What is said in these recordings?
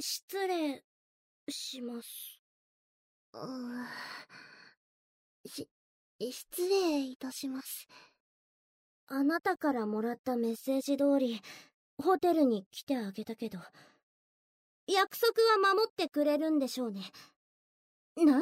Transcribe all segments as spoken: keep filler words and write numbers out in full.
失礼します。 うーし、失礼いたします。 あなたからもらったメッセージ通り、ホテルに来てあげたけど、約束は守ってくれるんでしょうね。何って、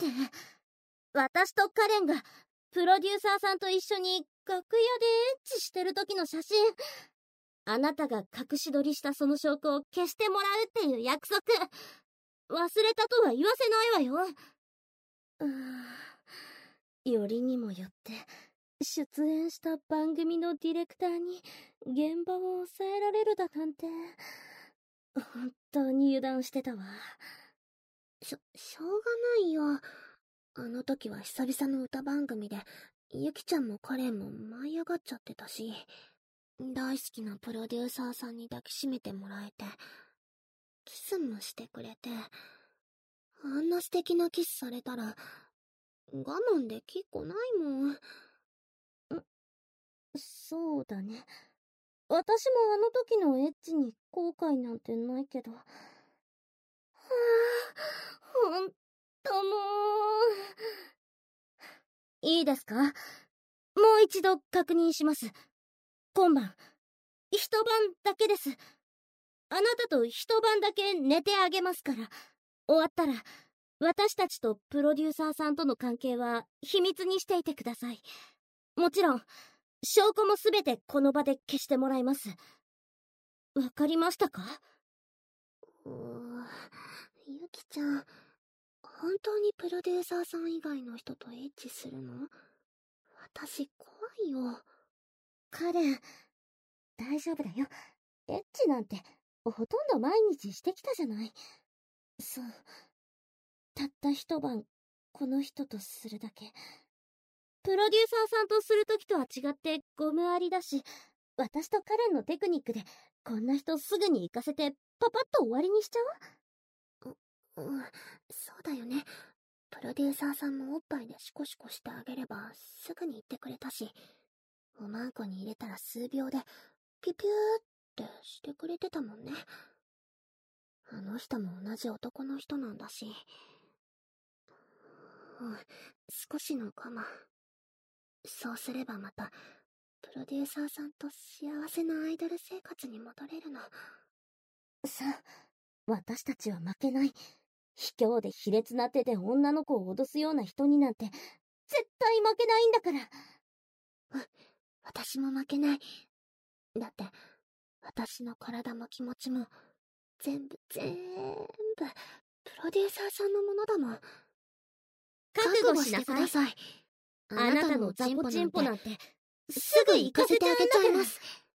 私とカレンが、プロデューサーさんと一緒に楽屋でエッチしてる時の写真、あなたが隠し撮りしたその証拠を消してもらうっていう約束、忘れたとは言わせないわよ。うーん、よりにもよって、出演した番組のディレクターに現場を抑えられるだなんて、本当に油断してたわ。 しょ、しょうがないよ。あの時は久々の歌番組で、ゆきちゃんもカレンも舞い上がっちゃってたし、大好きなプロデューサーさんに抱きしめてもらえて、キスもしてくれて、あんな素敵なキスされたら、我慢できっこないもん。 そうだね。私もあの時のエッチに後悔なんてないけど。はぁ、ほんともう。いいですか？もう一度確認します。今晩、一晩だけです。あなたと一晩だけ寝てあげますから。終わったら、私たちとプロデューサーさんとの関係は秘密にしていてください。もちろん、証拠もすべてこの場で消してもらいます。わかりましたか？ うー、ゆきちゃん、本当にプロデューサーさん以外の人とエッチするの？私怖いよ。 カレン、大丈夫だよ。エッチなんて、ほとんど毎日してきたじゃない。そう。たった一晩、この人とするだけ。プロデューサーさんとするときとは違ってゴムありだし、私とカレンのテクニックで、こんな人すぐに行かせて、パパッと終わりにしちゃう、うん、そうだよね。プロデューサーさんもおっぱいでシコシコしてあげればすぐに言ってくれたし、おまんこに入れたら数秒でピュピューってしてくれてたもんね。あの人も同じ男の人なんだし。うん、少しの我慢。そうすればまた、プロデューサーさんと幸せなアイドル生活に戻れるの。 う。さあ、私たちは負けない。卑怯で卑劣な手で女の子を脅すような人になんて、絶対負けないんだから。 うん、私も負けない。だって、私の体も気持ちも、全部、全部、プロデューサーさんのものだもん。 覚悟してください。あなたのザポチンポなんて、すぐ行かせてあげちゃいます。